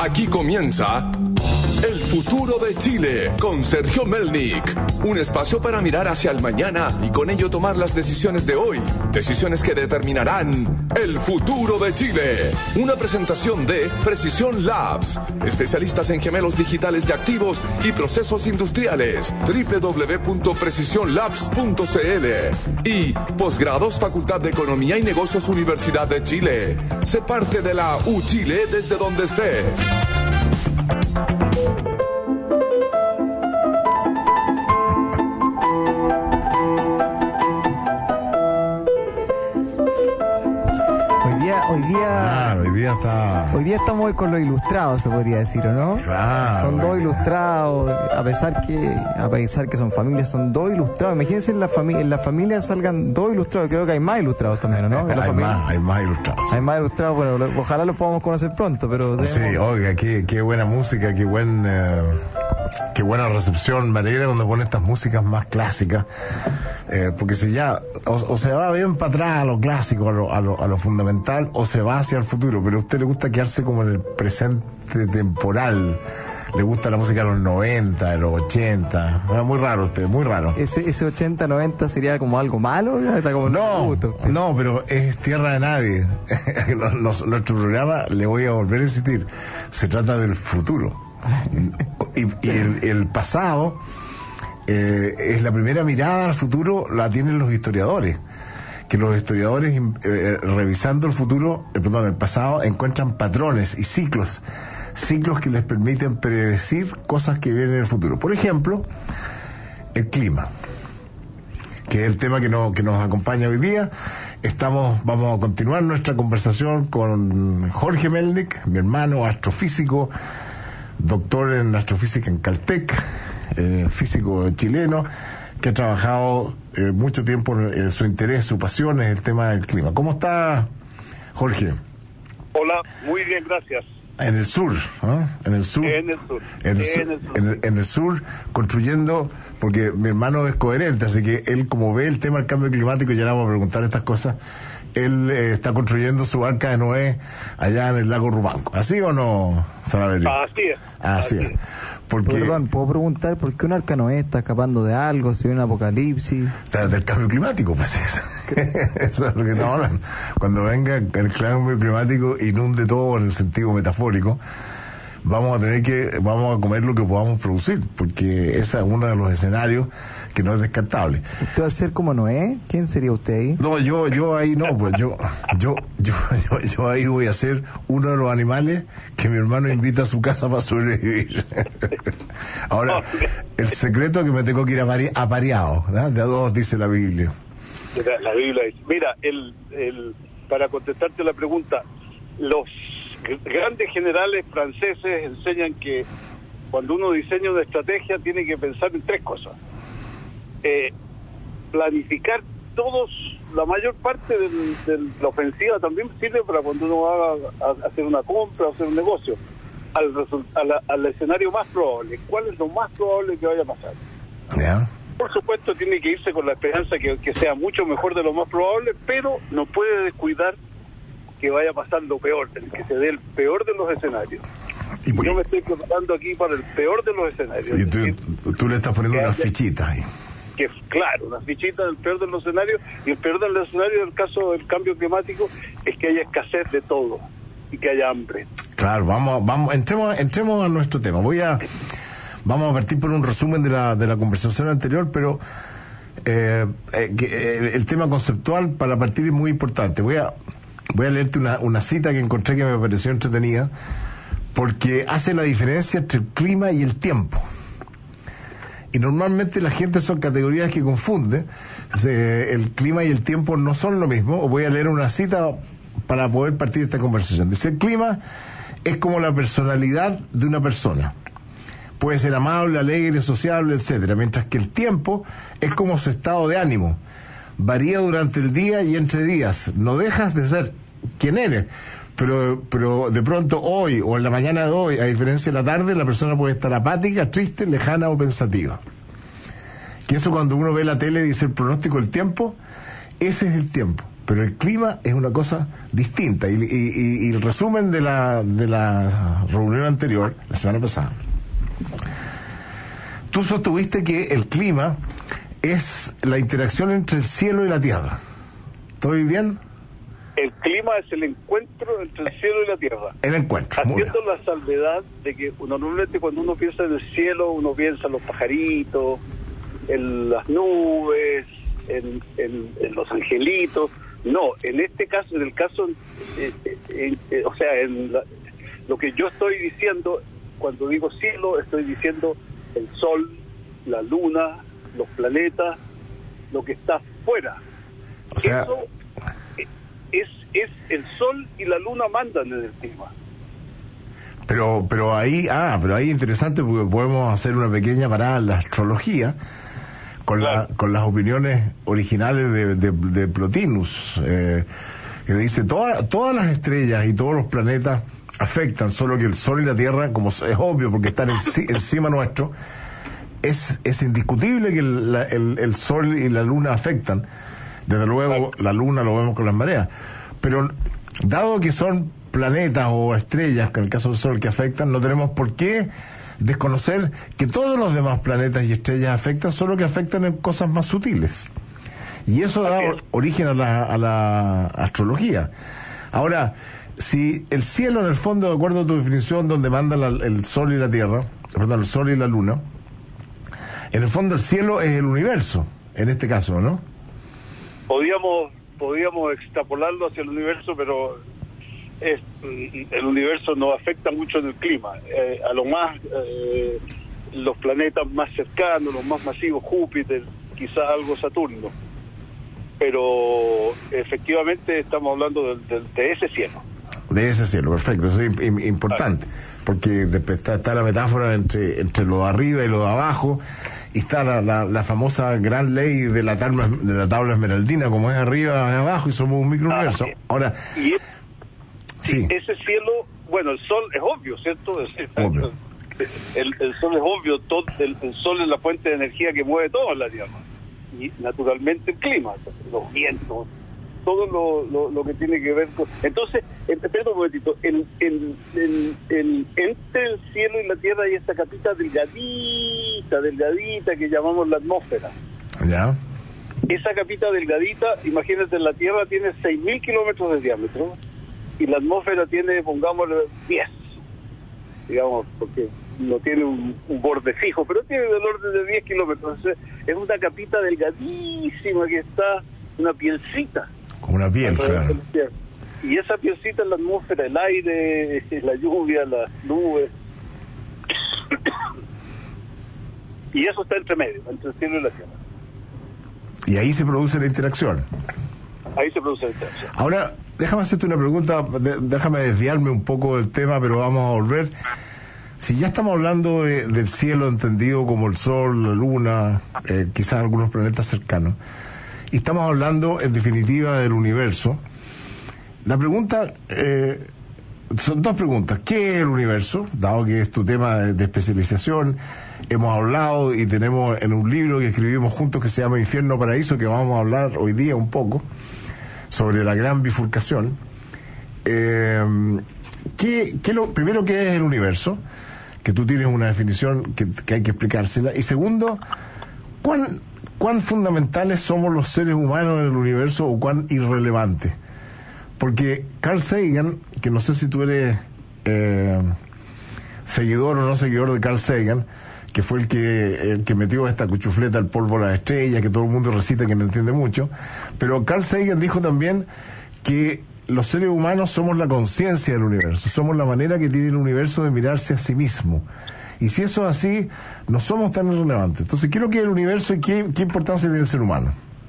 Aquí comienza El Futuro de Chile con Sergio Melnik. Un espacio para mirar hacia el mañana y con ello tomar las decisiones de hoy. Decisiones que determinarán el futuro de Chile. Una presentación de Precisión Labs. Especialistas en gemelos digitales de activos y procesos industriales. www.precisionlabs.cl. Y Posgrados Facultad de Economía y Negocios Universidad de Chile. Sé parte de la U-Chile desde donde estés. Hoy día estamos con los ilustrados, se podría decir, ¿o no? Claro. Son dos ilustrados, a pesar que son familias, son dos ilustrados. Imagínense en la familia salgan dos ilustrados. Creo que hay más ilustrados también, ¿no? Hay más ilustrados. Hay más ilustrados, bueno, ojalá los podamos conocer pronto, pero... Sí, oiga, qué buena música, qué buena recepción. Me alegra cuando pone estas músicas más clásicas, porque si ya o se va bien para atrás a lo clásico, a lo fundamental, o se va hacia el futuro, pero a usted le gusta quedarse como en el presente temporal. Le gusta la música de los 90, de los 80. Muy raro usted, muy raro. ¿Ese 80-90 sería como algo malo? Está como no, pero es tierra de nadie. Nuestro programa, le voy a volver a insistir, se trata del futuro. Y el pasado es la primera mirada al futuro, la tienen los historiadores. Que los historiadores, revisando el pasado, encuentran patrones y ciclos que les permiten predecir cosas que vienen en el futuro. Por ejemplo, el clima, que es el tema que nos acompaña hoy día. Vamos a continuar nuestra conversación con Jorge Melnik, mi hermano, astrofísico, doctor en astrofísica en Caltech, físico chileno, que ha trabajado mucho tiempo, su interés, su pasión es el tema del clima. ¿Cómo está, Jorge? Hola, muy bien, gracias. En el sur, ¿no? En el sur, construyendo, porque mi hermano es coherente, así que él, como ve el tema del cambio climático, ya le vamos a preguntar estas cosas, él está construyendo su arca de Noé allá en el lago Rumanco. ¿Así o no, Salaverio? Así es. Porque, perdón, ¿puedo preguntar por qué un arca Noé está escapando de algo? Si hay un apocalipsis. Del cambio climático, pues eso. Eso es lo que estamos hablando. Cuando venga el cambio climático, inunde todo en el sentido metafórico, vamos a comer lo que podamos producir, porque ese es uno de los escenarios que no es descartable. ¿Usted va a ser como Noé? ¿Quién sería usted ahí? No, yo ahí no, pues yo ahí voy a ser uno de los animales que mi hermano invita a su casa para sobrevivir. Ahora, el secreto es que me tengo que ir apareado, ¿no? De a dos, dice la Biblia. La Biblia dice, mira, para contestarte la pregunta, los grandes generales franceses enseñan que cuando uno diseña una estrategia tiene que pensar en tres cosas. Planificar la mayor parte de la ofensiva también sirve para cuando uno va a hacer una compra o hacer un negocio, al escenario más probable. ¿Cuál es lo más probable que vaya a pasar? Yeah. Por supuesto tiene que irse con la esperanza que sea mucho mejor de lo más probable, pero no puede descuidar que vaya a pasar lo peor, que se dé el peor de los escenarios. Y yo me estoy preparando aquí para el peor de los escenarios. Y tú le estás poniendo unas fichitas ahí. Claro, unas fichitas del peor de los escenarios, y el peor de los escenarios en el caso del cambio climático es que haya escasez de todo y que haya hambre. Claro, entremos a nuestro tema. Vamos a partir por un resumen de la conversación anterior, pero el tema conceptual para partir es muy importante. Voy a leerte una cita que encontré que me pareció entretenida, porque hace la diferencia entre el clima y el tiempo. Y normalmente la gente son categorías que confunden. El clima y el tiempo no son lo mismo. Os voy a leer una cita para poder partir de esta conversación. Dice: el clima es como la personalidad de una persona. Puede ser amable, alegre, sociable, etcétera. Mientras que el tiempo es como su estado de ánimo. Varía durante el día y entre días. No dejas de ser quien eres. Pero de pronto hoy o en la mañana de hoy, a diferencia de la tarde, la persona puede estar apática, triste, lejana o pensativa. Que eso, cuando uno ve la tele y dice el pronóstico del tiempo, ese es el tiempo. pero el clima es una cosa distinta. Y el resumen de la reunión anterior, la semana pasada, tú sostuviste que el clima es la interacción entre el cielo y la tierra. ¿Estoy bien? El clima es el encuentro entre el cielo y la tierra. El encuentro, muy bien. Haciendo la salvedad de que normalmente cuando uno piensa en el cielo, uno piensa en los pajaritos, en las nubes, en los angelitos. No, en este caso, en el caso, o sea, lo que yo estoy diciendo, cuando digo cielo, estoy diciendo el sol, la luna, los planetas, lo que está fuera. O sea, eso es el sol y la luna mandan en el clima. Pero ahí es interesante porque podemos hacer una pequeña parada en la astrología con las opiniones originales de Plotinus, que dice todas las estrellas y todos los planetas afectan, solo que el sol y la tierra, como es obvio porque están encima nuestro, es indiscutible que el sol y la luna afectan. Desde luego la luna lo vemos con las mareas, pero dado que son planetas o estrellas, que en el caso del sol, que afectan, no tenemos por qué desconocer que todos los demás planetas y estrellas afectan, solo que afectan en cosas más sutiles. Y eso da origen a la astrología. Ahora, si el cielo, en el fondo, de acuerdo a tu definición, donde mandan el sol y la tierra, perdón, el sol y la luna, en el fondo el cielo es el universo, en este caso, ¿no? Podríamos extrapolarlo hacia el universo, pero el universo nos afecta mucho en el clima. A lo más, los planetas más cercanos, los más masivos, Júpiter, quizás algo Saturno. Pero efectivamente estamos hablando de ese cielo. De ese cielo, perfecto, eso es importante, porque después está la metáfora entre lo de arriba y lo de abajo, y está la famosa gran ley de la tabla esmeraldina, como es arriba y abajo, y somos un microuniverso. Ahora, sí, ese cielo, bueno, el sol es obvio, ¿cierto? Obvio. El sol es obvio, el sol es la fuente de energía que mueve todo la Tierra, y naturalmente el clima, los vientos, todo lo que tiene que ver con... Entonces, espera un momentito, entre el cielo y la tierra hay esta capita delgadita que llamamos la atmósfera. ¿Ya? Esa capita delgadita, imagínate, la tierra tiene 6.000 kilómetros de diámetro y la atmósfera tiene, pongámosle, 10, digamos, porque no tiene un borde fijo, pero tiene del orden de 10 kilómetros. Entonces, es una capita delgadísima que está, una pielcita. Como una piel, claro. Y esa pielcita es la atmósfera, el aire, la lluvia, las nubes. Y eso está entre medio, entre el cielo y la tierra. Y ahí se produce la interacción. Ahí se produce la interacción. Ahora, déjame hacerte una pregunta, déjame desviarme un poco del tema, pero vamos a volver. Si ya estamos hablando del cielo entendido como el sol, la luna, quizás algunos planetas cercanos, y estamos hablando en definitiva del universo, la pregunta, son dos preguntas. ¿Qué es el universo? Dado que es tu tema de especialización, hemos hablado y tenemos en un libro que escribimos juntos que se llama Infierno Paraíso, que vamos a hablar hoy día un poco sobre la gran bifurcación. Primero, ¿qué es el universo? Que tú tienes una definición que hay que explicársela. Y segundo, ¿cuán fundamentales somos los seres humanos en el universo o cuán irrelevantes? Porque Carl Sagan, que no sé si tú eres seguidor o no seguidor de Carl Sagan, que fue el que metió esta cuchufleta al polvo a las estrellas, que todo el mundo recita, que no entiende mucho, pero Carl Sagan dijo también que los seres humanos somos la conciencia del universo, somos la manera que tiene el universo de mirarse a sí mismo. Y si eso es así, no somos tan irrelevantes. Entonces, ¿qué es lo que es el universo y qué importancia tiene el ser humano?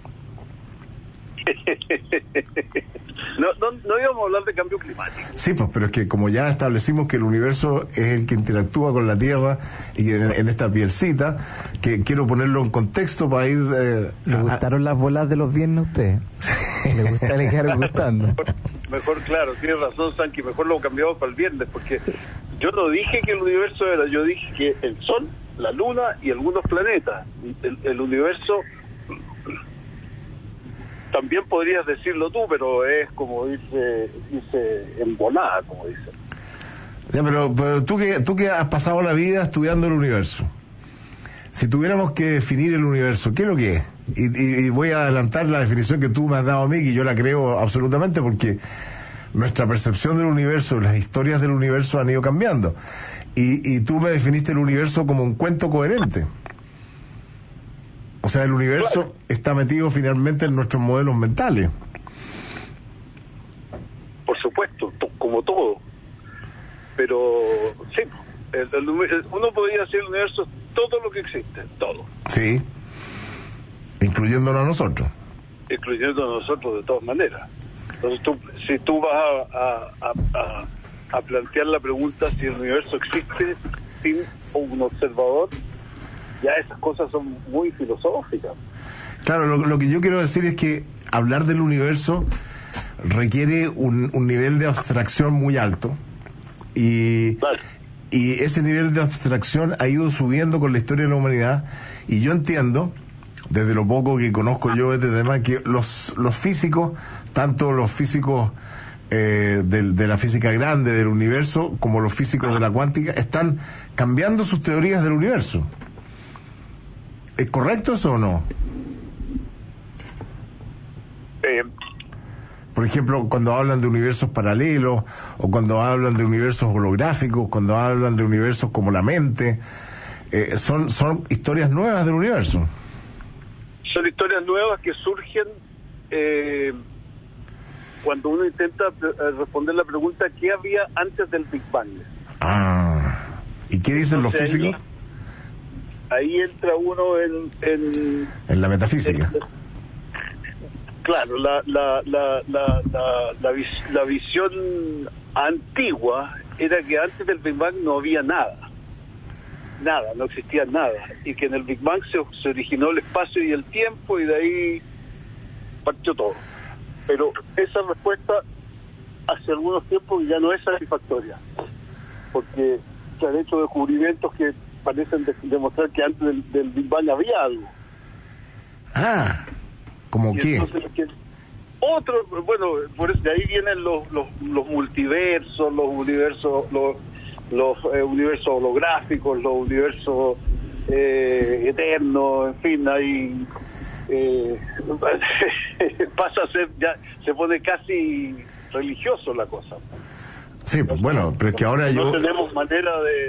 No íbamos a hablar de cambio climático. Sí, pues, pero es que como ya establecimos que el universo es el que interactúa con la Tierra y en esta pielcita, que quiero ponerlo en contexto para ir... ¿Le gustaron las bolas de los viernes a usted? ¿Le gusta, le quedaron gustando? Mejor, claro, tiene razón, Sanky, mejor lo cambiamos para el viernes, porque yo no dije que el universo era, yo dije que el Sol, la Luna y algunos planetas. El universo también podrías decirlo tú, pero es como irse en volada, como dicen. Ya, pero tú que has pasado la vida estudiando el universo, si tuviéramos que definir el universo, ¿qué es lo que es? Y voy a adelantar la definición que tú me has dado a mí, que yo la creo absolutamente, porque nuestra percepción del universo, las historias del universo han ido cambiando. Y tú me definiste el universo como un cuento coherente. O sea, el universo está metido finalmente en nuestros modelos mentales. Por supuesto, como todo. Pero sí, uno podría decir el universo es todo lo que existe, todo. Sí, incluyéndonos a nosotros. Incluyéndonos a nosotros de todas maneras. Entonces si tú vas a plantear la pregunta si el universo existe sin un observador, ya esas cosas son muy filosóficas. Claro, lo que yo quiero decir es que hablar del universo requiere un nivel de abstracción muy alto. Y ese nivel de abstracción ha ido subiendo con la historia de la humanidad, y yo entiendo, desde lo poco que conozco yo de este tema, que los físicos, tanto los físicos de la física grande del universo como los físicos de la cuántica, están cambiando sus teorías del universo. ¿Es correcto eso o no? Por ejemplo, cuando hablan de universos paralelos, o cuando hablan de universos holográficos, cuando hablan de universos como la mente, son historias nuevas del universo. Son historias nuevas que surgen cuando uno intenta responder la pregunta ¿qué había antes del Big Bang? ¿Y qué dicen los físicos? Ahí entra uno en la metafísica. Claro, la visión antigua era que antes del Big Bang no había nada, no existía nada, y que en el Big Bang se originó el espacio y el tiempo, y de ahí partió todo. Pero esa respuesta hace algunos tiempos ya no es satisfactoria, porque se han hecho descubrimientos que parecen demostrar que antes del Big Bang había algo. ¿Cómo qué? Por eso de ahí vienen los multiversos, los universos holográficos, los universos eternos, en fin, ahí pasa a ser, ya se pone casi religioso la cosa. Sí, pues bueno, pero es que ahora no tenemos manera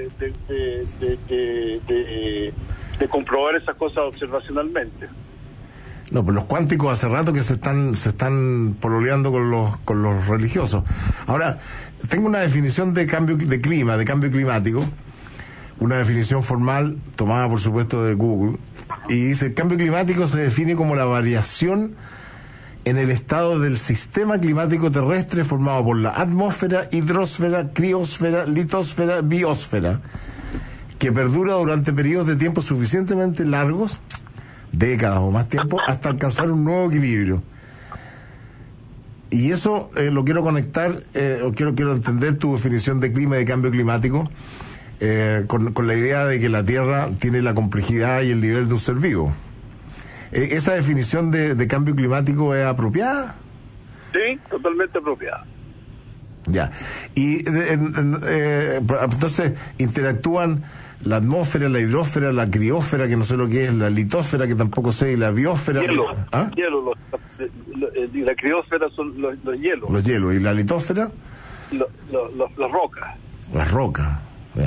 de comprobar esas cosas observacionalmente. No, pues los cuánticos hace rato que se están pololeando con los religiosos. Ahora, tengo una definición de cambio de clima, de cambio climático, una definición formal tomada por supuesto de Google, y dice: el cambio climático se define como la variación en el estado del sistema climático terrestre formado por la atmósfera, hidrosfera, criosfera, litosfera, biosfera, que perdura durante periodos de tiempo suficientemente largos, décadas o más tiempo, hasta alcanzar un nuevo equilibrio. Y eso lo quiero conectar, quiero entender tu definición de clima y de cambio climático con la idea de que la Tierra tiene la complejidad y el nivel de un ser vivo. ¿Esa definición de cambio climático es apropiada? Sí, totalmente apropiada. Ya. Y entonces interactúan la atmósfera, la hidrósfera, la criósfera, que no sé lo que es, la litosfera, que tampoco sé, y la biosfera. Hielo, la criósfera son los hielos. Los hielos. ¿Y la litosfera? Las rocas. Las rocas.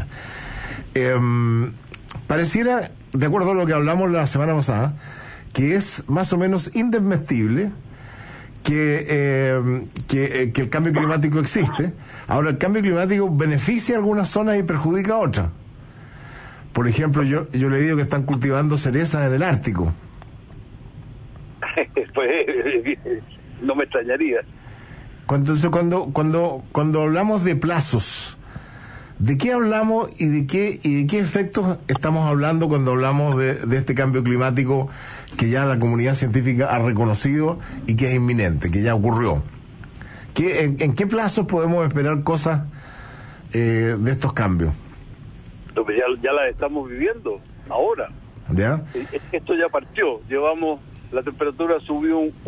Pareciera, de acuerdo a lo que hablamos la semana pasada, que es más o menos indesmentible que el cambio climático existe. Ahora, el cambio climático beneficia a algunas zonas y perjudica a otras. Por ejemplo, yo le digo que están cultivando cerezas en el Ártico. Pues no me extrañaría. Cuando hablamos de plazos, ¿de qué hablamos y de qué efectos estamos hablando cuando hablamos de este cambio climático que ya la comunidad científica ha reconocido y que es inminente, que ya ocurrió? ¿En qué plazos podemos esperar cosas de estos cambios? Ya las estamos viviendo ahora. ¿Ya? Esto ya partió. Llevamos la temperatura subió un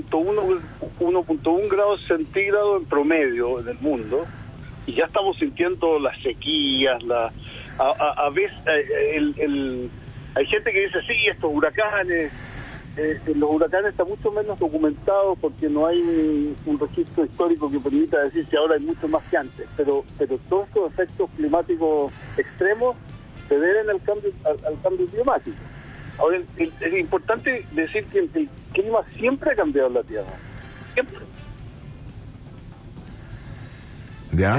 1.1 grados centígrados en promedio en el mundo, y ya estamos sintiendo las sequías, a veces hay gente que dice, sí, estos huracanes, los huracanes están mucho menos documentados porque no hay un registro histórico que permita decir si ahora hay mucho más que antes, pero todos estos efectos climáticos extremos se deben al cambio climático. Ahora, es importante decir que el clima siempre ha cambiado en la Tierra, siempre. ¿Ya?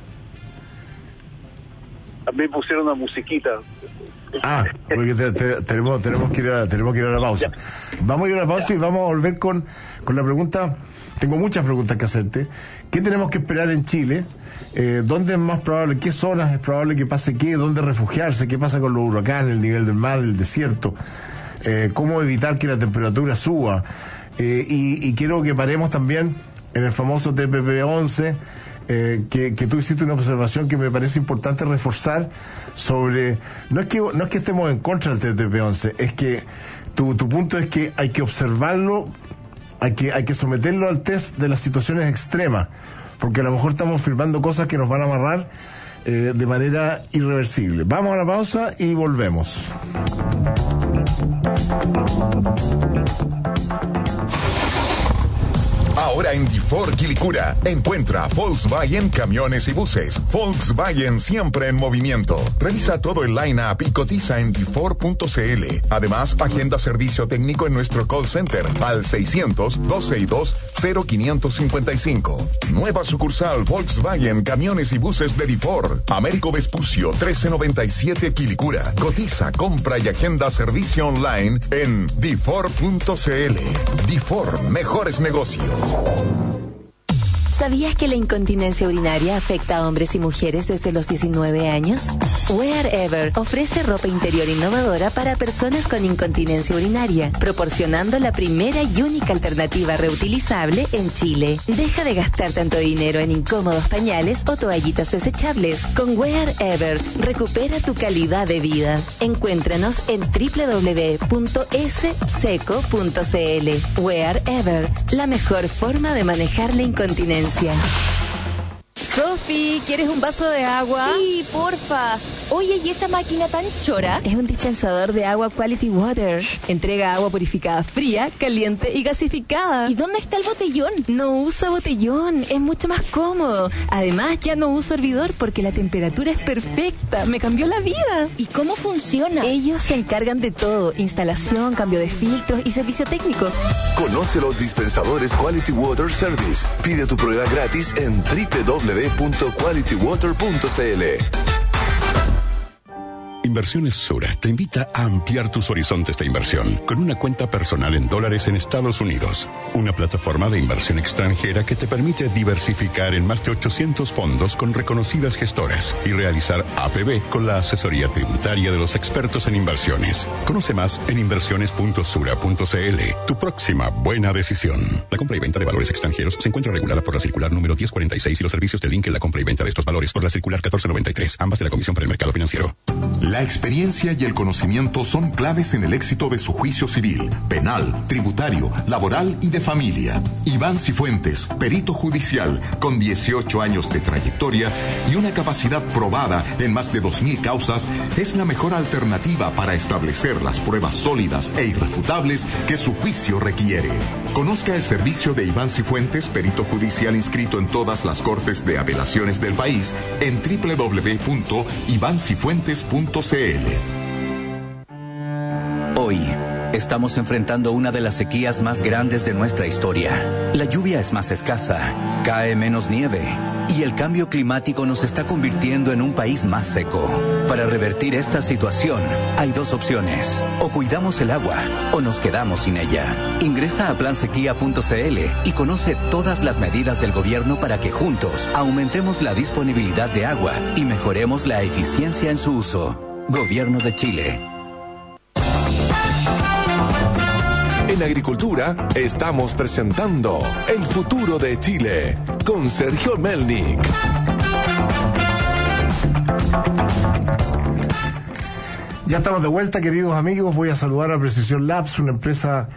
A mí pusieron una musiquita. Porque tenemos que ir a la pausa. Vamos a ir a la pausa y vamos a volver con la pregunta. Tengo muchas preguntas que hacerte. ¿Qué tenemos que esperar en Chile? ¿Dónde es más probable? ¿Qué zonas es probable que pase qué? ¿Dónde refugiarse? ¿Qué pasa con los huracanes, el nivel del mar, el desierto? ¿Cómo evitar que la temperatura suba? Y quiero que paremos también en el famoso TPP-11, que tú hiciste una observación que me parece importante reforzar sobre... No es que estemos en contra del TPP-11, es que tu punto es que hay que observarlo, hay que someterlo al test de las situaciones extremas, porque a lo mejor estamos firmando cosas que nos van a amarrar de manera irreversible. Vamos a la pausa y volvemos. Ahora en DeFord Quilicura, encuentra Volkswagen Camiones y Buses. Volkswagen siempre en movimiento. Revisa todo el line-up y cotiza en DeFord.cl. Además, agenda servicio técnico en nuestro call center al 600-262-0555. Nueva sucursal Volkswagen Camiones y Buses de DeFord. Américo Vespucio 1397 Quilicura. Cotiza, compra y agenda servicio online en DeFord.cl. DeFord, mejores negocios. ¿Sabías que la incontinencia urinaria afecta a hombres y mujeres desde los 19 años? Wherever ofrece ropa interior innovadora para personas con incontinencia urinaria, proporcionando la primera y única alternativa reutilizable en Chile. Deja de gastar tanto dinero en incómodos pañales o toallitas desechables. Con Wherever, recupera tu calidad de vida. Encuéntranos en www.sseco.cl. Wherever, la mejor forma de manejar la incontinencia. Sofi, ¿quieres un vaso de agua? Sí, porfa. Oye, ¿y esa máquina tan chora? Es un dispensador de agua Quality Water. Entrega agua purificada fría, caliente y gasificada. ¿Y dónde está el botellón? No usa botellón, es mucho más cómodo. Además, ya no uso hervidor porque la temperatura es perfecta. Me cambió la vida. ¿Y cómo funciona? Ellos se encargan de todo: instalación, cambio de filtros y servicio técnico. Conoce los dispensadores Quality Water Service. Pide tu prueba gratis en www.qualitywater.cl. Inversiones Sura te invita a ampliar tus horizontes de inversión con una cuenta personal en dólares en Estados Unidos. Una plataforma de inversión extranjera que te permite diversificar en más de 800 fondos con reconocidas gestoras y realizar APB con la asesoría tributaria de los expertos en inversiones. Conoce más en inversiones.sura.cl. Tu próxima buena decisión. La compra y venta de valores extranjeros se encuentra regulada por la circular número 1046 y los servicios de link en la compra y venta de estos valores por la circular 1493, ambas de la Comisión para el Mercado Financiero. La experiencia y el conocimiento son claves en el éxito de su juicio civil, penal, tributario, laboral y de familia. Iván Cifuentes, perito judicial, con 18 años de trayectoria y una capacidad probada en más de 2,000 causas, es la mejor alternativa para establecer las pruebas sólidas e irrefutables que su juicio requiere. Conozca el servicio de Iván Cifuentes, perito judicial inscrito en todas las cortes de apelaciones del país en www.ivancifuentes.cl. Hoy estamos enfrentando una de las sequías más grandes de nuestra historia. La lluvia es más escasa, cae menos nieve y el cambio climático nos está convirtiendo en un país más seco. Para revertir esta situación, hay dos opciones: o cuidamos el agua o nos quedamos sin ella. Ingresa a plansequía.cl y conoce todas las medidas del gobierno para que juntos aumentemos la disponibilidad de agua y mejoremos la eficiencia en su uso. Gobierno de Chile. En Agricultura estamos presentando El futuro de Chile con Sergio Melnik. Ya estamos de vuelta, queridos amigos. Voy a saludar a Precisión Labs, una empresa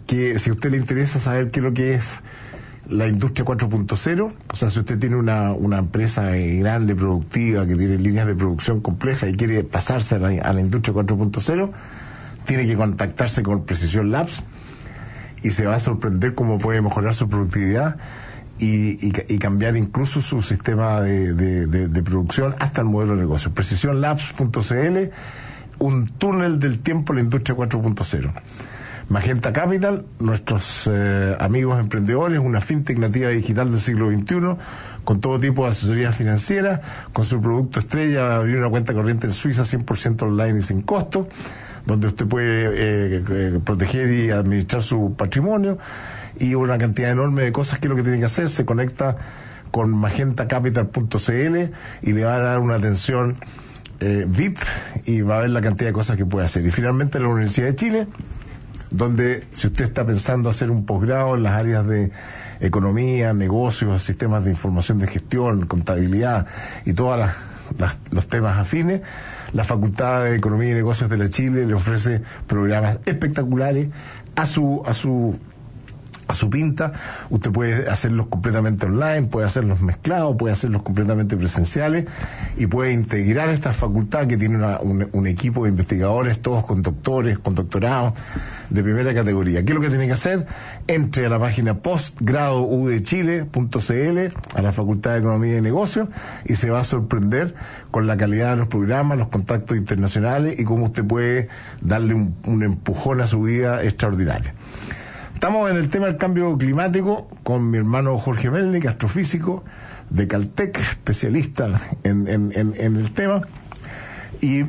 que si a usted le interesa saber qué es lo que es la industria 4.0, o sea, si usted tiene una empresa grande, productiva, que tiene líneas de producción complejas y quiere pasarse a la industria 4.0, tiene que contactarse con Precision Labs y se va a sorprender cómo puede mejorar su productividad y cambiar incluso su sistema de producción hasta el modelo de negocio. precisionlabs.cl, un túnel del tiempo en la industria 4.0. Magenta Capital, nuestros amigos emprendedores, una fintech nativa digital del siglo XXI, con todo tipo de asesoría financiera, con su producto estrella, abrir una cuenta corriente en Suiza 100% online y sin costo, donde usted puede proteger y administrar su patrimonio, y una cantidad enorme de cosas. Que es lo que tiene que hacer? Se conecta con magentacapital.cl y le va a dar una atención VIP, y va a ver la cantidad de cosas que puede hacer. Y finalmente la Universidad de Chile, donde si usted está pensando hacer un posgrado en las áreas de economía, negocios, sistemas de información de gestión, contabilidad y todos los temas afines, la Facultad de Economía y Negocios de la Chile le ofrece programas espectaculares a su pinta. Usted puede hacerlos completamente online, puede hacerlos mezclados, puede hacerlos completamente presenciales, y puede integrar esta facultad que tiene un equipo de investigadores, todos con doctores, con doctorados de primera categoría. ¿Qué es lo que tiene que hacer? Entre a la página postgradoudechile.cl, a la Facultad de Economía y Negocios, y se va a sorprender con la calidad de los programas, los contactos internacionales y cómo usted puede darle un empujón a su vida extraordinario. Estamos en el tema del cambio climático con mi hermano Jorge Melnik, astrofísico de Caltech, especialista en el tema. Y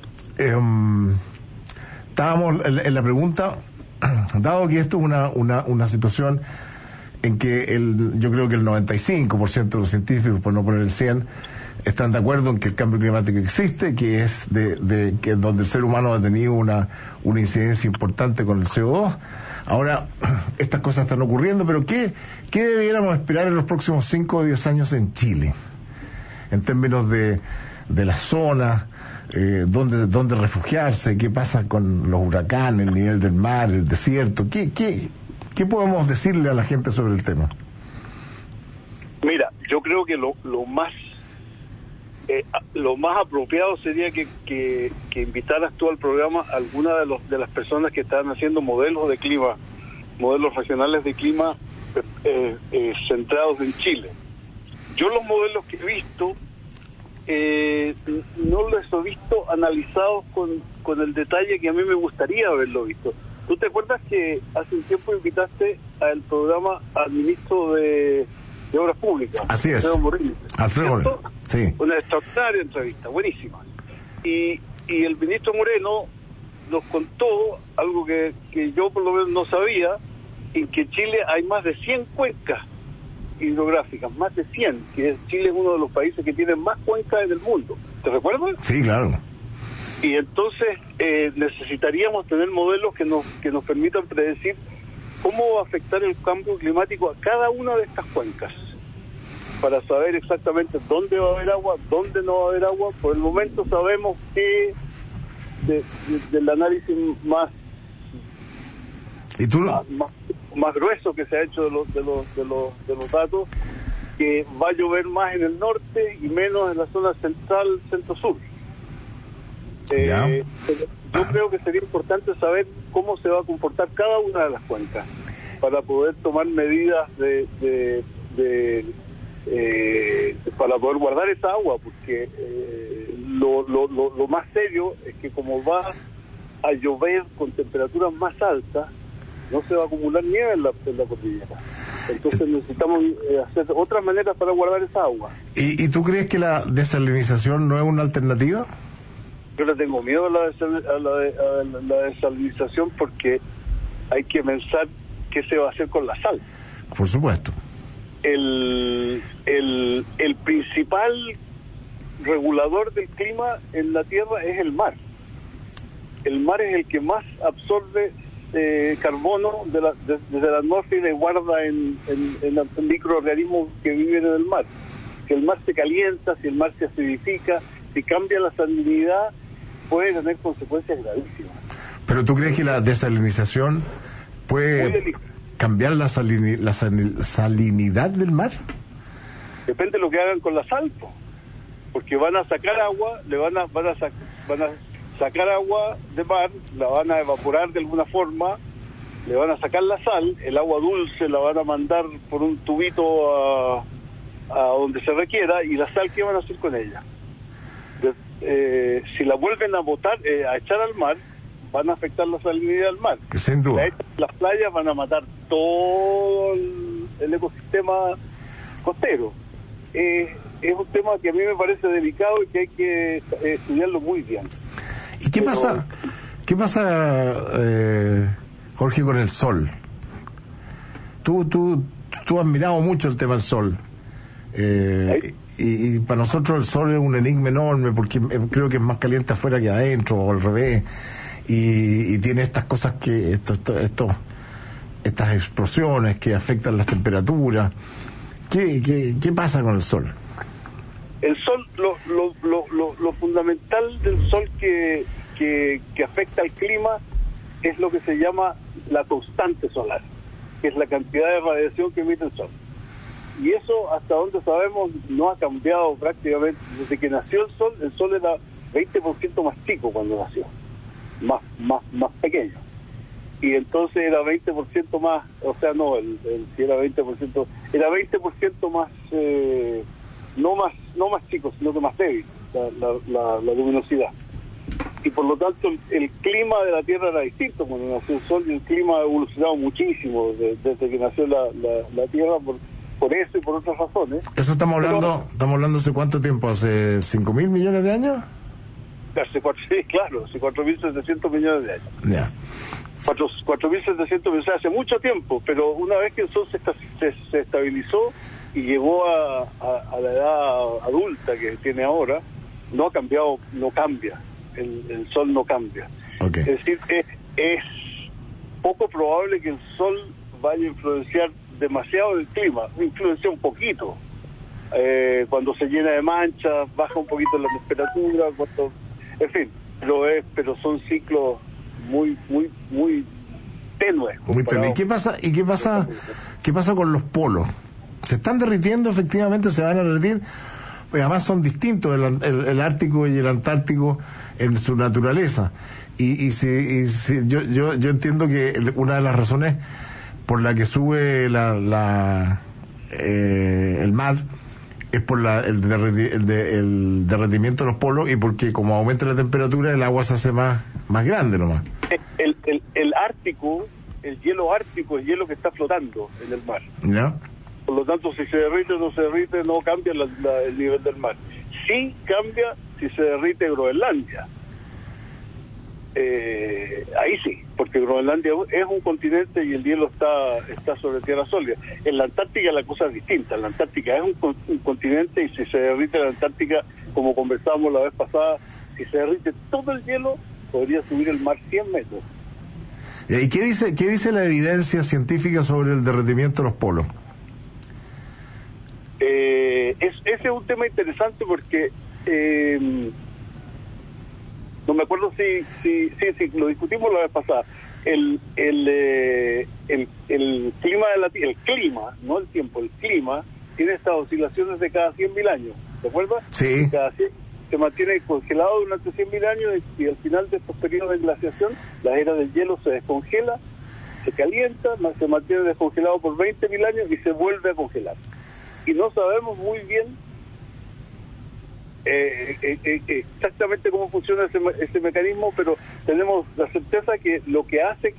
estábamos en la pregunta, dado que esto es una situación en que yo creo que el 95% de los científicos, por no poner el 100%, están de acuerdo en que el cambio climático existe, que es que donde el ser humano ha tenido una incidencia importante con el CO2. Ahora, estas cosas están ocurriendo, pero ¿qué debiéramos esperar en los próximos 5 o 10 años en Chile? En términos de la zona, dónde refugiarse, qué pasa con los huracanes, el nivel del mar, el desierto. ¿Qué podemos decirle a la gente sobre el tema? Mira, yo creo que lo más apropiado sería que invitaras tú al programa a alguna de las personas que están haciendo modelos de clima, modelos regionales de clima centrados en Chile. Yo los modelos que he visto no los he visto analizados con el detalle que a mí me gustaría haberlo visto. ¿Tú te acuerdas que hace un tiempo invitaste al programa al ministro de Obras Públicas? Así es. Alfredo Moreno. Sí. Una extraordinaria entrevista, buenísima. Y el ministro Moreno nos contó algo que yo por lo menos no sabía, en que Chile hay más de 100 cuencas hidrográficas, más de 100, que Chile es uno de los países que tiene más cuencas en el mundo. ¿Te recuerdas? Sí, claro. Y entonces necesitaríamos tener modelos que nos permitan predecir cómo va a afectar el cambio climático a cada una de estas cuencas, para saber exactamente dónde va a haber agua, dónde no va a haber agua. Por el momento sabemos que del análisis más grueso que se ha hecho de los datos, que va a llover más en el norte y menos en la zona central, centro-sur. Yo creo que sería importante saber cómo se va a comportar cada una de las cuencas para poder tomar medidas para poder guardar esa agua, porque lo más serio es que como va a llover con temperaturas más altas, no se va a acumular nieve en la cordillera. Entonces necesitamos hacer otras maneras para guardar esa agua. ¿Y tú crees que la desalinización no es una alternativa? Yo le tengo miedo a la desalinización, porque hay que pensar qué se va a hacer con la sal. Por supuesto. El principal regulador del clima en la Tierra es el mar. El mar es el que más absorbe carbono desde la atmósfera y guarda en microorganismos que viven en el mar. Si el mar se calienta, si el mar se acidifica, si cambia la salinidad, puede tener consecuencias gravísimas. ¿Pero tú crees que la desalinización ¿Puede cambiar la salinidad del mar? Depende de lo que hagan con la sal, porque van a sacar agua, van a sacar agua de mar, la van a evaporar de alguna forma, le van a sacar la sal, el agua dulce la van a mandar por un tubito a donde se requiera, y la sal, ¿qué van a hacer con ella? Si la vuelven a botar, a echar al mar, van a afectar la salinidad del mar. Que sin duda. Las playas van a matar todo el ecosistema costero. Es un tema que a mí me parece delicado y que hay que estudiarlo muy bien. ¿Y qué pasa, Jorge, con el sol? Tú has mirado mucho el tema del sol. Y para nosotros el sol es un enigma enorme, porque creo que es más caliente afuera que adentro, o al revés. Y tiene estas cosas estas explosiones que afectan las temperaturas. ¿Qué pasa con el sol? El sol, lo fundamental del sol que afecta al clima es lo que se llama la constante solar, que es la cantidad de radiación que emite el sol. Y eso, hasta donde sabemos, no ha cambiado prácticamente. Desde que nació el sol era 20% más chico cuando nació, más pequeño. Y entonces era 20% más, o sea, no, si era 20%, era 20% más, no más chico, sino que más débil, la luminosidad. Y por lo tanto el clima de la Tierra era distinto cuando nació el Sol, y el clima ha evolucionado muchísimo desde que nació la Tierra, por eso y por otras razones. ¿Eso estamos hablando hace cuánto tiempo? ¿Hace 5.000 millones de años? Sí, claro, hace 4.700 millones de años. Ya. 4.700 millones, hace mucho tiempo, pero una vez que el Sol se estabilizó y llegó a la edad adulta que tiene ahora, no ha cambiado, no cambia, el Sol no cambia. Okay. Es decir, es poco probable que el Sol vaya a influenciar demasiado el clima, influencia un poquito, cuando se llena de manchas, baja un poquito la temperatura, en fin, pero son ciclos muy tenues. Muy tenues. ¿Y qué pasa con los polos? ¿Se están derritiendo efectivamente? ¿Se van a derretir? Pues además son distintos el Ártico y el Antártico en su naturaleza. Y yo entiendo que una de las razones por la que sube el mar es por el derretimiento de los polos, y porque como aumenta la temperatura el agua se hace más grande nomás. El Ártico, el hielo ártico, el hielo que está flotando en el mar. ¿Ya? Por lo tanto, si se derrite o no se derrite, no cambia el nivel del mar. Sí cambia si se derrite Groenlandia. Ahí sí, porque Groenlandia es un continente y el hielo está sobre tierra sólida. En la Antártica la cosa es distinta. La Antártica es un continente, y si se derrite la Antártica, como conversábamos la vez pasada, si se derrite todo el hielo, podría subir el mar 100 metros. ¿Y qué dice la evidencia científica sobre el derretimiento de los polos? Ese es un tema interesante porque no me acuerdo si lo discutimos la vez pasada. El clima el clima, no el tiempo, el clima tiene estas oscilaciones de cada 100.000 años, ¿te acuerdas? Sí. Se mantiene congelado durante 100.000 años, y al final de estos periodos de glaciación, la era del hielo se descongela, se calienta, se mantiene descongelado por 20.000 años y se vuelve a congelar. Y no sabemos muy bien exactamente cómo funciona ese mecanismo, pero tenemos la certeza que lo que hace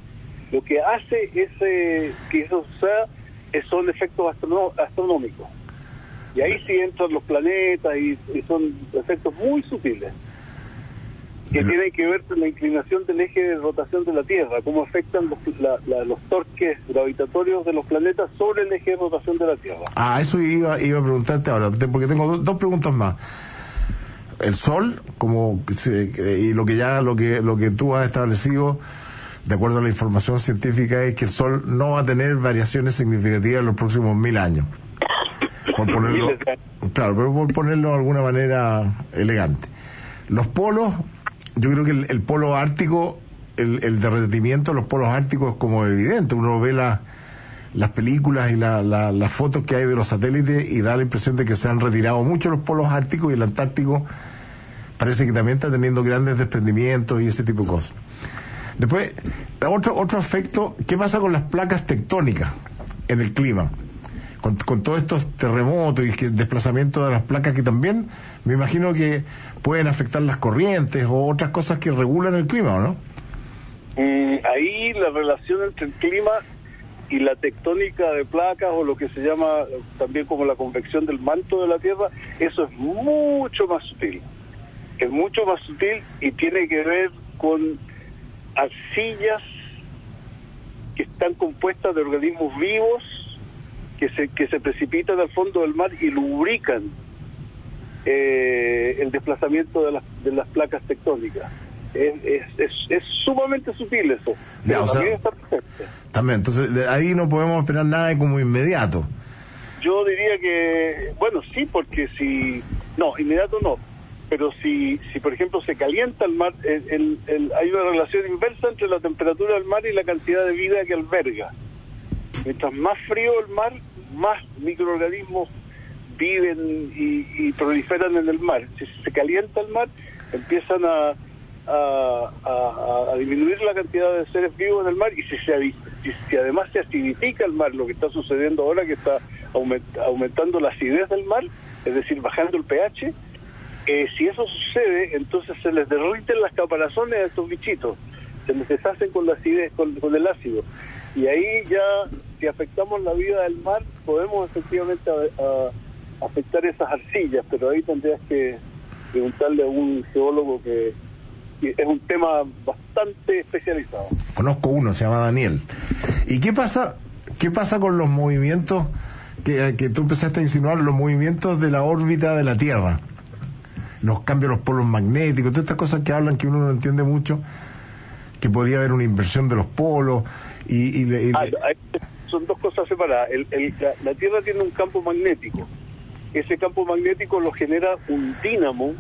que eso sea son efectos astronómicos. Y ahí sí entran los planetas, y son efectos muy sutiles que tienen que ver con la inclinación del eje de rotación de la Tierra, cómo afectan los torques gravitatorios de los planetas sobre el eje de rotación de la Tierra. Eso iba a preguntarte ahora, porque tengo dos preguntas más. El Sol, y lo que tú has establecido, de acuerdo a la información científica, es que el Sol no va a tener variaciones significativas en los próximos 1000 años. Por ponerlo de alguna manera elegante. Los polos, yo creo que el polo ártico el derretimiento de los polos árticos es como evidente. Uno ve las películas y las fotos que hay de los satélites y da la impresión de que se han retirado mucho los polos árticos, y el Antártico parece que también está teniendo grandes desprendimientos y ese tipo de cosas. Después, otro efecto, ¿qué pasa con las placas tectónicas en el clima? Con todos estos terremotos y desplazamiento de las placas, que también me imagino que pueden afectar las corrientes o otras cosas que regulan el clima, ¿o no? Ahí la relación entre el clima y la tectónica de placas, o lo que se llama también como la convección del manto de la Tierra, eso es mucho más sutil. Es mucho más sutil y tiene que ver con arcillas que están compuestas de organismos vivos que se precipitan al fondo del mar y lubrican el desplazamiento de las placas tectónicas. Es sumamente sutil eso. Ya, o sea, también está presente. También, entonces de ahí no podemos esperar nada de como inmediato. Yo diría que, bueno, sí, porque inmediato no, pero si por ejemplo se calienta el mar, hay una relación inversa entre la temperatura del mar y la cantidad de vida que alberga. Mientras más frío el mar, más microorganismos viven y proliferan en el mar. Si se calienta el mar, empiezan a disminuir la cantidad de seres vivos en el mar, y si además se acidifica el mar, lo que está sucediendo ahora, que está aumentando la acidez del mar, es decir, bajando el pH, si eso sucede, entonces se les derriten las caparazones a estos bichitos, se les deshacen con la acidez, con el ácido, y ahí ya, si afectamos la vida del mar, podemos efectivamente afectar esas arcillas, pero ahí tendrías que preguntarle a un geólogo que es un tema bastante especializado. Conozco uno, se llama Daniel. ¿Y qué pasa con los movimientos que tú empezaste a insinuar, los movimientos de la órbita de la Tierra? Los cambios de los polos magnéticos, todas estas cosas que hablan, que uno no entiende mucho, que podría haber una inversión de los polos son dos cosas separadas. La Tierra tiene un campo magnético. Ese campo magnético lo genera un dínamo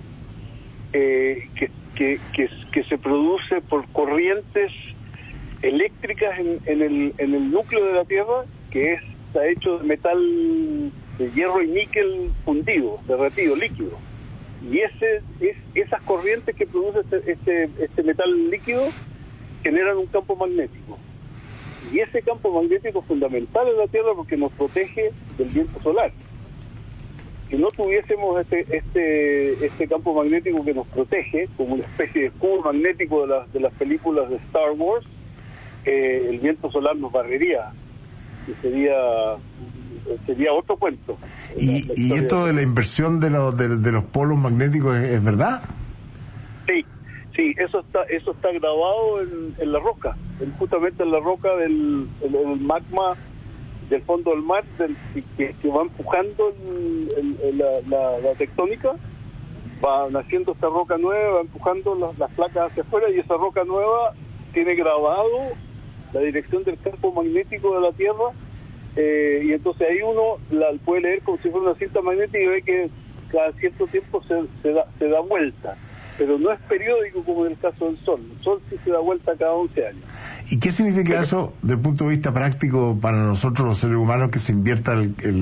que se produce por corrientes eléctricas en el núcleo de la Tierra, que está hecho de metal, de hierro y níquel fundido, derretido, líquido. Y esas corrientes que produce este metal líquido generan un campo magnético. Y ese campo magnético es fundamental en la Tierra porque nos protege del viento solar. Si no tuviésemos este campo magnético que nos protege, como una especie de escudo magnético de las películas de Star Wars, el viento solar nos barrería y sería otro cuento. ¿Y esto de la inversión de los polos magnéticos es verdad? Sí, eso está grabado en la roca, justamente en la roca del magma del fondo del mar, que va empujando la tectónica, va naciendo esta roca nueva, va empujando las placas hacia afuera, y esa roca nueva tiene grabado la dirección del campo magnético de la Tierra, y entonces ahí uno la puede leer como si fuera una cinta magnética y ve que cada cierto tiempo se da vuelta, pero no es periódico como en el caso del Sol. El Sol sí se da vuelta cada 11 años. ¿Y qué significa eso desde el punto de vista práctico para nosotros los seres humanos, que se invierta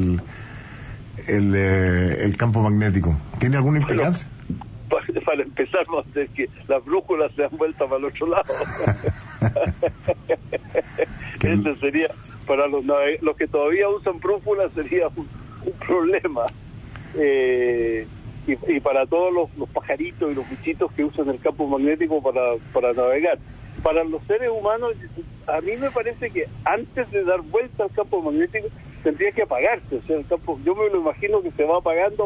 el campo magnético? ¿Tiene alguna implicancia? Para empezar, vamos a tener que las brújulas se dan vuelta para el otro lado. Ese sería, para los que todavía usan brújulas, sería un problema. Y para todos los pajaritos y los bichitos que usan el campo magnético para navegar. Para los seres humanos, a mí me parece que antes de dar vuelta al campo magnético tendría que apagarse. O sea, el campo, yo me lo imagino que se va apagando,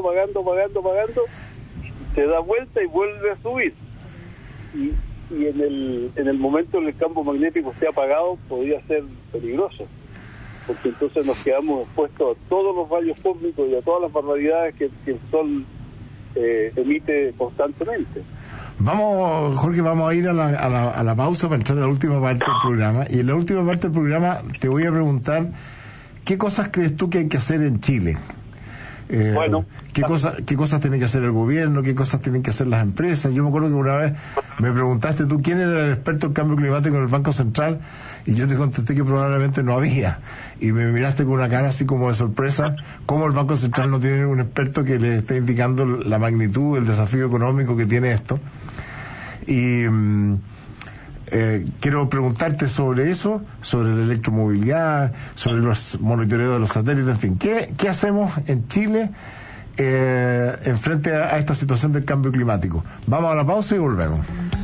se da vuelta y vuelve a subir. Y en el momento en el campo magnético esté apagado, podría ser peligroso, porque entonces nos quedamos expuestos a todos los rayos cósmicos y a todas las barbaridades que el Sol emite constantemente. Jorge, vamos a ir a la pausa para entrar a la última parte del programa. Y en la última parte del programa te voy a preguntar, ¿qué cosas crees tú que hay que hacer en Chile? ¿Qué cosas tiene que hacer el gobierno? ¿Qué cosas tienen que hacer las empresas? Yo me acuerdo que una vez me preguntaste tú quién era el experto en cambio climático en el Banco Central y yo te contesté que probablemente no había, y me miraste con una cara así como de sorpresa, cómo el Banco Central no tiene un experto que le esté indicando la magnitud del desafío económico que tiene esto. Y quiero preguntarte sobre eso, sobre la electromovilidad, sobre los monitoreos de los satélites, en fin, ¿qué hacemos en Chile en frente a esta situación del cambio climático? Vamos a la pausa y volvemos.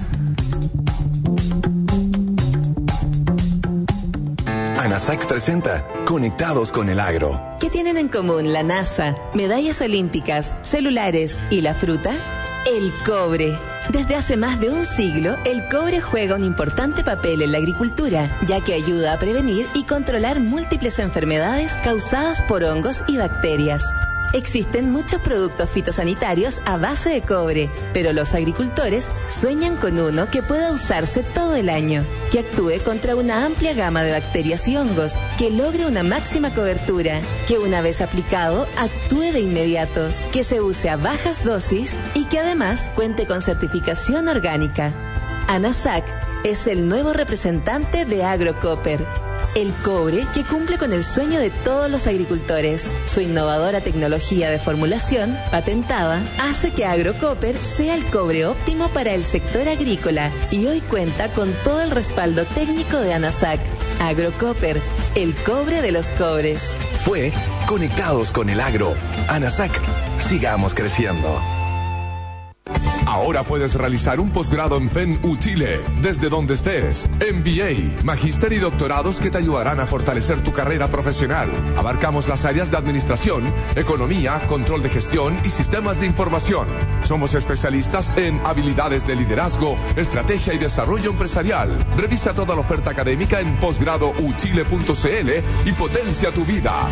ANASAC presenta Conectados con el Agro. ¿Qué tienen en común la NASA, medallas olímpicas, celulares y la fruta? El cobre. Desde hace más de un siglo, el cobre juega un importante papel en la agricultura, ya que ayuda a prevenir y controlar múltiples enfermedades causadas por hongos y bacterias. Existen muchos productos fitosanitarios a base de cobre, pero los agricultores sueñan con uno que pueda usarse todo el año, que actúe contra una amplia gama de bacterias y hongos, que logre una máxima cobertura, que una vez aplicado actúe de inmediato, que se use a bajas dosis y que además cuente con certificación orgánica. ANASAC es el nuevo representante de AgroCopper, el cobre que cumple con el sueño de todos los agricultores. Su innovadora tecnología de formulación, patentada, hace que AgroCopper sea el cobre óptimo para el sector agrícola y hoy cuenta con todo el respaldo técnico de ANASAC. AgroCopper, el cobre de los cobres. Fue Conectados con el Agro. ANASAC, sigamos creciendo. Ahora puedes realizar un posgrado en FENU Chile, desde donde estés. MBA, magíster y doctorados que te ayudarán a fortalecer tu carrera profesional. Abarcamos las áreas de administración, economía, control de gestión y sistemas de información. Somos especialistas en habilidades de liderazgo, estrategia y desarrollo empresarial. Revisa toda la oferta académica en posgradouchile.cl y potencia tu vida.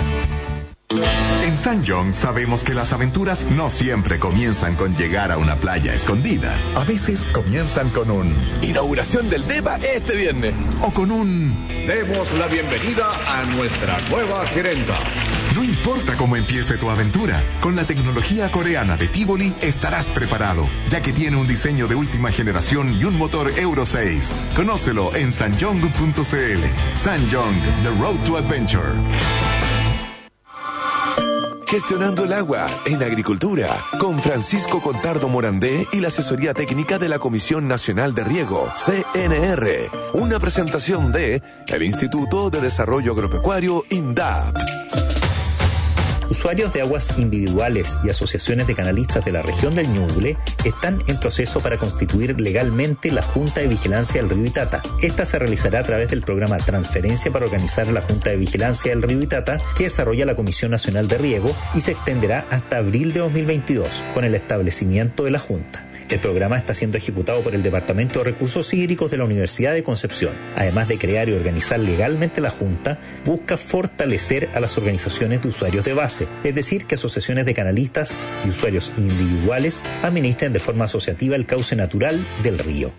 En San John sabemos que las aventuras no siempre comienzan con llegar a una playa escondida. A veces comienzan con un inauguración del DEPA este viernes. O con un demos la bienvenida a nuestra nueva gerenta. No importa cómo empiece tu aventura, con la tecnología coreana de Tivoli estarás preparado, ya que tiene un diseño de última generación y un motor Euro 6. Conócelo en sanjong.cl. Sanjong, The Road to Adventure. Gestionando el agua en agricultura, con Francisco Contardo Morandé y la asesoría técnica de la Comisión Nacional de Riego, CNR. Una presentación de el Instituto de Desarrollo Agropecuario, INDAP. Usuarios de aguas individuales y asociaciones de canalistas de la región del Ñuble están en proceso para constituir legalmente la Junta de Vigilancia del Río Itata. Esta se realizará a través del programa Transferencia para organizar la Junta de Vigilancia del Río Itata que desarrolla la Comisión Nacional de Riego y se extenderá hasta abril de 2022 con el establecimiento de la Junta. El programa está siendo ejecutado por el Departamento de Recursos Hídricos de la Universidad de Concepción. Además de crear y organizar legalmente la Junta, busca fortalecer a las organizaciones de usuarios de base, es decir, que asociaciones de canalistas y usuarios individuales administren de forma asociativa el cauce natural del río.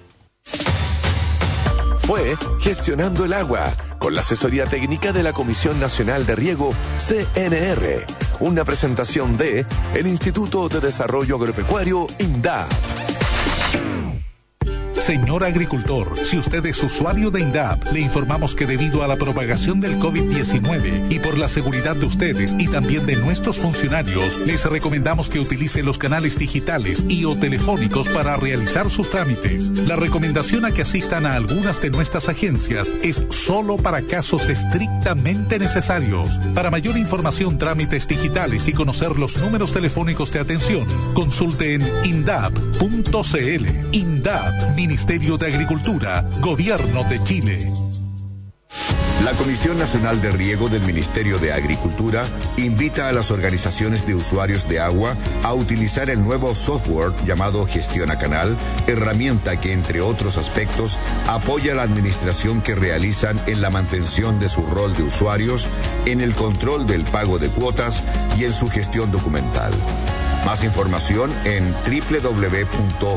Fue Gestionando el Agua, con la asesoría técnica de la Comisión Nacional de Riego, CNR. Una presentación de el Instituto de Desarrollo Agropecuario, INDAP. Señor agricultor, si usted es usuario de INDAP, le informamos que debido a la propagación del COVID-19 y por la seguridad de ustedes y también de nuestros funcionarios, les recomendamos que utilice los canales digitales y o telefónicos para realizar sus trámites. La recomendación a que asistan a algunas de nuestras agencias es solo para casos estrictamente necesarios. Para mayor información, trámites digitales y conocer los números telefónicos de atención, consulte en indap.cl. INDAP, Ministerio de Agricultura, Gobierno de Chile. La Comisión Nacional de Riego del Ministerio de Agricultura invita a las organizaciones de usuarios de agua a utilizar el nuevo software llamado Gestiona Canal, herramienta que, entre otros aspectos, apoya la administración que realizan en la mantención de su rol de usuarios, en el control del pago de cuotas y en su gestión documental. Más información en www.cnr.gov.cl.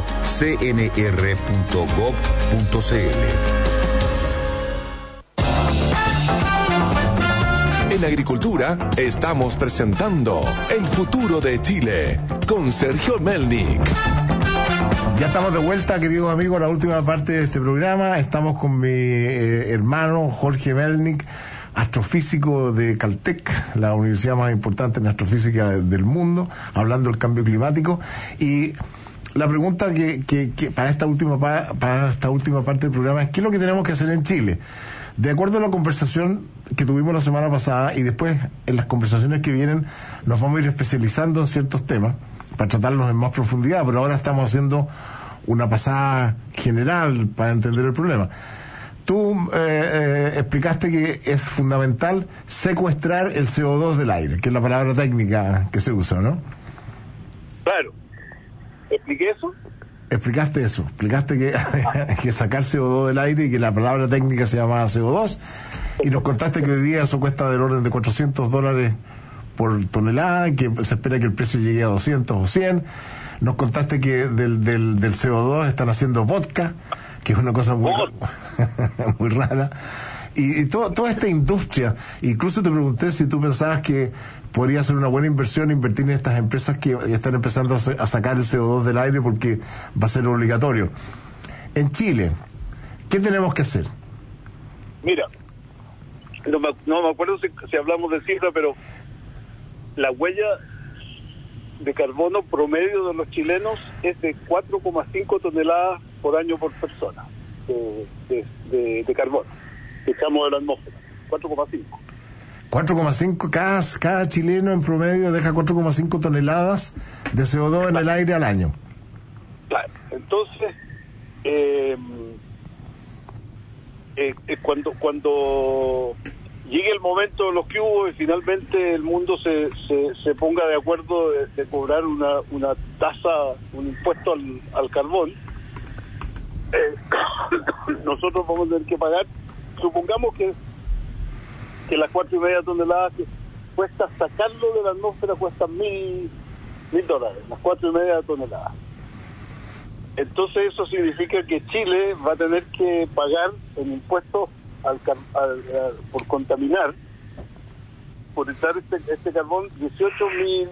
En Agricultura estamos presentando El futuro de Chile con Sergio Melnik. Ya estamos de vuelta, queridos amigos, la última parte de este programa. Estamos con mi hermano Jorge Melnik, astrofísico de Caltech, la universidad más importante en astrofísica del mundo, hablando del cambio climático. Y la pregunta que para esta última parte del programa es: ¿qué es lo que tenemos que hacer en Chile? De acuerdo a la conversación que tuvimos la semana pasada, y después en las conversaciones que vienen nos vamos a ir especializando en ciertos temas para tratarlos en más profundidad, pero ahora estamos haciendo una pasada general para entender el problema. Tú explicaste que es fundamental secuestrar el CO2 del aire, que es la palabra técnica que se usa, ¿no? Claro. ¿Expliqué eso? Explicaste eso, explicaste que sacar CO2 del aire y que la palabra técnica se llama CO2, y nos contaste que hoy día eso cuesta del orden de $400 por tonelada, que se espera que el precio llegue a 200 o 100. Nos contaste que del CO2 están haciendo vodka, que es una cosa muy rara. Y toda esta industria, incluso te pregunté si tú pensabas que podría ser una buena inversión invertir en estas empresas que están empezando a sacar el CO2 del aire, porque va a ser obligatorio. En Chile, ¿qué tenemos que hacer? Mira, no me acuerdo si hablamos de cifra, pero la huella de carbono promedio de los chilenos es de 4,5 toneladas por año por persona de carbono que echamos de la atmósfera. 4,5. Cada chileno en promedio deja 4,5 toneladas de CO2 en el aire al año. Claro. Entonces, cuando llegue el momento de los que hubo y finalmente el mundo se ponga de acuerdo de cobrar una tasa, un impuesto al carbón, nosotros vamos a tener que pagar, supongamos que las 4,5 toneladas que cuesta sacarlo de la atmósfera cuestan $1,000, las 4,5 toneladas. Entonces eso significa que Chile va a tener que pagar el impuesto por contaminar, por echar este carbón, 18 mil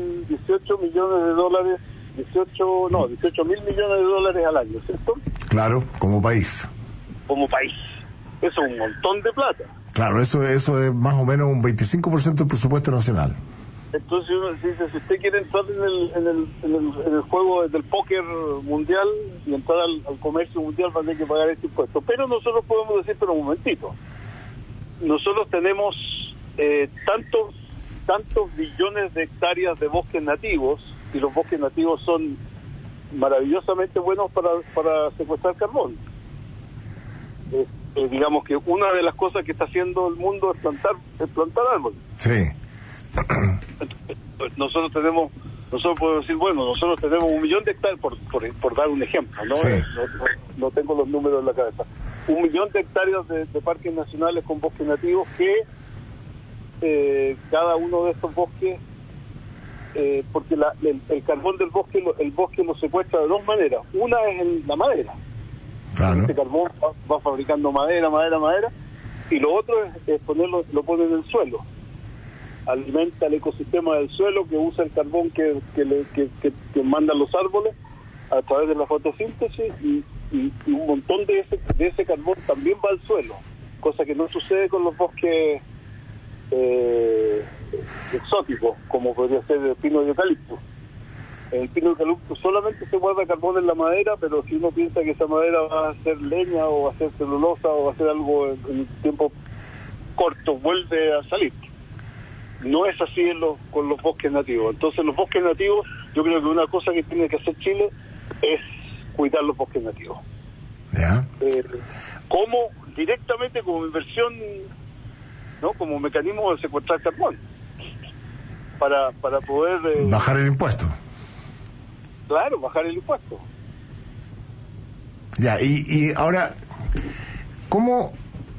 millones de dólares al año, ¿cierto? Claro, como país. Eso es un montón de plata. Claro, eso es más o menos un 25% del presupuesto nacional. Entonces uno dice, si usted quiere entrar en el juego del póker mundial y entrar al comercio mundial, va a tener que pagar este impuesto. Pero nosotros podemos decir, pero un momentito, nosotros tenemos tantos billones de hectáreas de bosques nativos, y los bosques nativos son maravillosamente buenos para secuestrar carbón. Digamos que una de las cosas que está haciendo el mundo es plantar árboles. Sí. Nosotros podemos decir, bueno, nosotros tenemos 1 millón de hectáreas, por dar un ejemplo, ¿no? Sí. No tengo los números en la cabeza. 1 millón de hectáreas de parques nacionales con bosques nativos que cada uno de estos bosques, porque el carbón del bosque, el bosque lo secuestra de dos maneras. Una es en la madera. Claro. Este carbón va fabricando madera, y lo otro es lo pone en el suelo. Alimenta el ecosistema del suelo, que usa el carbón que mandan los árboles a través de la fotosíntesis, y un montón de ese carbón también va al suelo, cosa que no sucede con los bosques exóticos, como podría ser el pino de eucalipto. El pino de eucalipto solamente se guarda carbón en la madera, pero si uno piensa que esa madera va a ser leña o va a ser celulosa o va a ser algo en un tiempo corto, vuelve a salir. No es así con los bosques nativos. Entonces los bosques nativos, yo creo que una cosa que tiene que hacer Chile es cuidar los bosques nativos. ¿Ya? Como directamente como inversión, ¿no? Como mecanismo de secuestrar carbón para poder bajar el impuesto. Claro, bajar el impuesto. Ya, y ahora, ¿cómo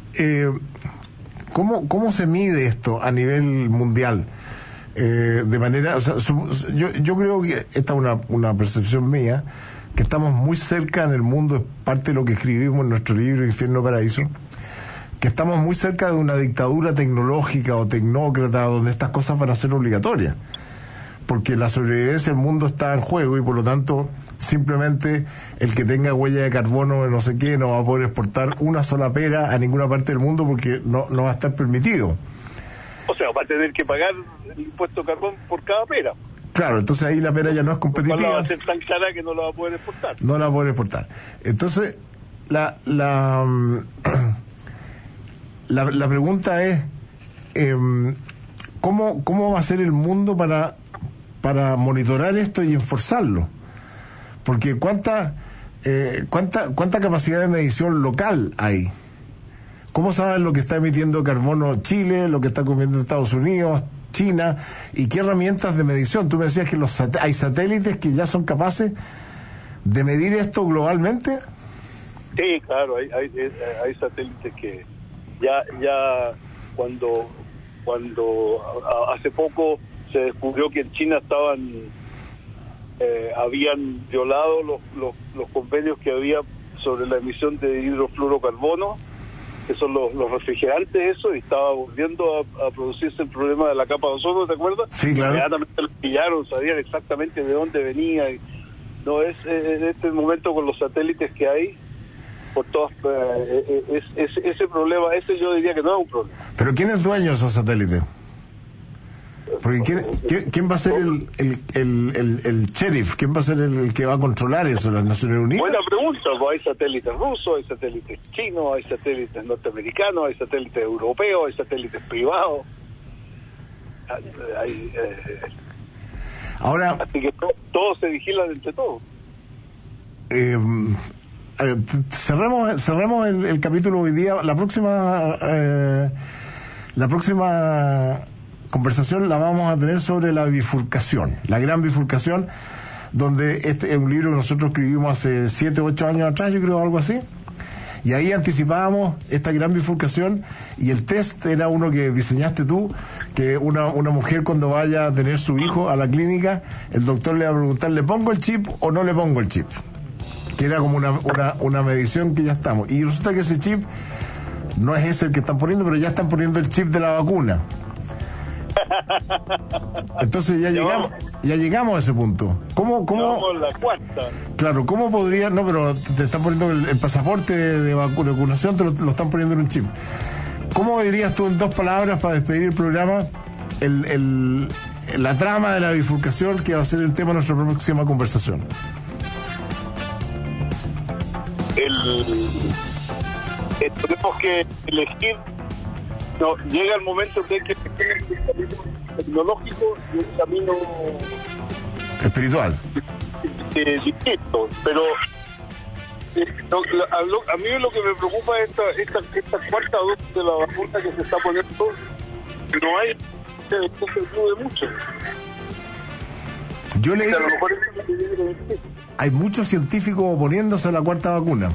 se mide esto a nivel mundial? De manera, o sea, yo creo que esta es una percepción mía, que estamos muy cerca en el mundo, es parte de lo que escribimos en nuestro libro Infierno Paraíso, que estamos muy cerca de una dictadura tecnológica o tecnócrata donde estas cosas van a ser obligatorias, porque la sobrevivencia del mundo está en juego y por lo tanto simplemente el que tenga huella de carbono de no sé qué no va a poder exportar una sola pera a ninguna parte del mundo porque no va a estar permitido. O sea, va a tener que pagar el impuesto de carbón por cada pera. Claro, entonces ahí la pera ya no es competitiva. Va a ser tan cara que no la va a poder exportar. No la va a poder exportar. Entonces, la pregunta es, ¿cómo va a ser el mundo para monitorar esto y enforzarlo? Porque ¿cuánta capacidad de medición local hay? ¿Cómo saben lo que está emitiendo carbono Chile, lo que está emitiendo Estados Unidos, China, y qué herramientas de medición? Tú me decías que hay satélites que ya son capaces de medir esto globalmente. Sí, claro, hay satélites que ya cuando hace poco se descubrió que en China habían violado los convenios que había sobre la emisión de hidrofluorocarbono, que son los refrigerantes, eso, y estaba volviendo a producirse el problema de la capa de ozono, ¿te acuerdas? Sí, claro. Inmediatamente lo pillaron, sabían exactamente de dónde venía. No es en este momento con los satélites que hay, por todas, ese problema, ese yo diría que no es un problema. ¿Pero quién es dueño de esos satélites? Porque ¿quién va a ser el sheriff? ¿Quién va a ser el que va a controlar eso? ¿Las Naciones Unidas? Buena pregunta, pues hay satélites rusos, hay satélites chinos, hay satélites norteamericanos, hay satélites europeos, hay satélites privados. Ahora, así que todos se vigilan entre todos. Cerremos el capítulo hoy día. La próxima conversación la vamos a tener sobre la bifurcación, la gran bifurcación, donde este es un libro que nosotros escribimos hace 7 u 8 años atrás, yo creo, algo así, y ahí anticipábamos esta gran bifurcación, y el test era uno que diseñaste tú, que una mujer cuando vaya a tener su hijo a la clínica, el doctor le va a preguntar, ¿le pongo el chip o no le pongo el chip? Que era como una medición que ya estamos, y resulta que ese chip no es ese el que están poniendo, pero ya están poniendo el chip de la vacuna. Entonces ya llegamos a ese punto. ¿Cómo? La cuarta. Claro, ¿cómo podría? No, pero te están poniendo el pasaporte de vacunación, te lo están poniendo en un chip. ¿Cómo dirías tú en 2 palabras para despedir el programa la trama de la bifurcación que va a ser el tema de nuestra próxima conversación? Tenemos que elegir. No, llega el momento de que el camino tecnológico y el camino espiritual distinto, pero a mí lo que me preocupa es esta cuarta dosis de la vacuna que se está poniendo. No hay, esto se sube mucho. Yo leí, hay muchos científicos oponiéndose a la cuarta vacuna.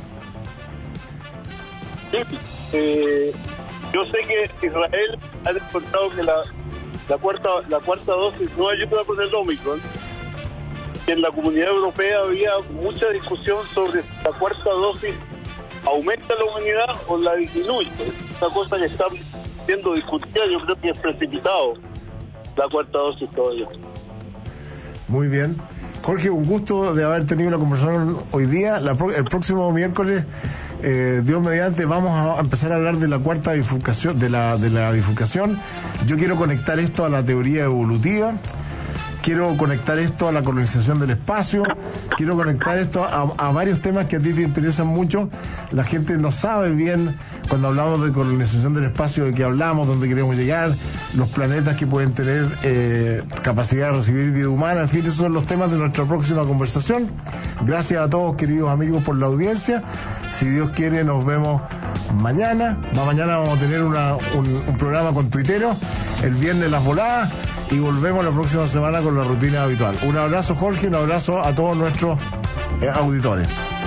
Sí, yo sé que Israel ha demostrado que la cuarta dosis no ayuda con el Omicron. En la Comunidad Europea había mucha discusión sobre si la cuarta dosis aumenta la inmunidad o la disminuye. Es una cosa que está siendo discutida, yo creo que es precipitado la cuarta dosis todavía. Muy bien. Jorge, un gusto de haber tenido la conversación hoy día. El próximo miércoles, Dios mediante, vamos a empezar a hablar de la cuarta bifurcación, de la bifurcación. Yo quiero conectar esto a la teoría evolutiva. Quiero conectar esto a la colonización del espacio, quiero conectar esto a varios temas que a ti te interesan mucho. La gente no sabe bien, cuando hablamos de colonización del espacio, de qué hablamos, dónde queremos llegar, los planetas que pueden tener capacidad de recibir vida humana. En fin, esos son los temas de nuestra próxima conversación. Gracias a todos, queridos amigos, por la audiencia. Si Dios quiere, nos vemos mañana. Mañana vamos a tener un programa con tuiteros, el viernes las voladas, y volvemos la próxima semana con la rutina habitual. Un abrazo, Jorge, un abrazo a todos nuestros auditores.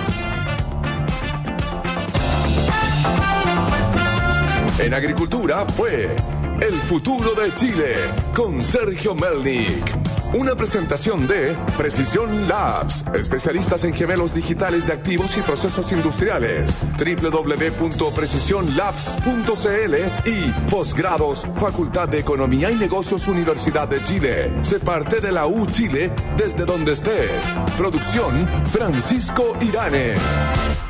En Agricultura fue El Futuro de Chile con Sergio Melnik. Una presentación de Precisión Labs, especialistas en gemelos digitales de activos y procesos industriales. www.precisionlabs.cl y posgrados, Facultad de Economía y Negocios, Universidad de Chile. Se parte de la U Chile desde donde estés. Producción Francisco Irane.